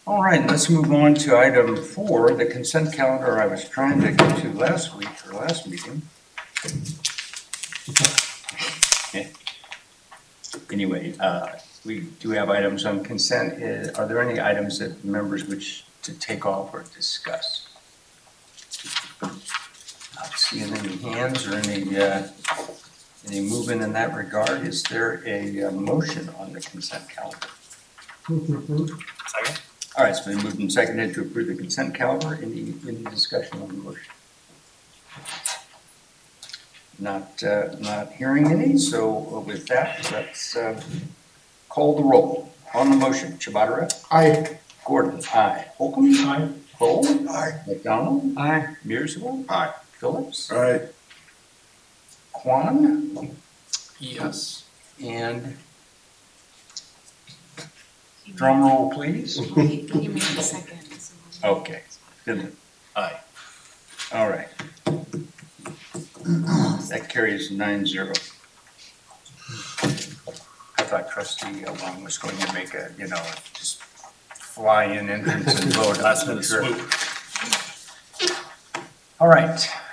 All right, let's move on to item 4, the consent calendar I was trying to get to last week or last meeting. Anyway, we do have items on consent. Are there any items that members wish to take off or discuss? Not seeing any hands or any movement in that regard. Is there a motion on the consent calendar? Move to approve. Second? All right, it's been moved and seconded to approve the consent calendar. Any discussion on the motion? Not hearing any, so with that, let's call the roll. On the motion, Chabadara? Aye. Gordon? Aye. Holcomb? Aye. Cole? Aye. McDonald? Aye. Mearsville? Aye. Phillips? Aye. Quan? Yes. And drum roll, please. He made the second. Okay. Good. Aye. All right. That carries 9-0. I thought trustee Long was going to make a, just fly in entrance and vote. Last minute swoop. All right.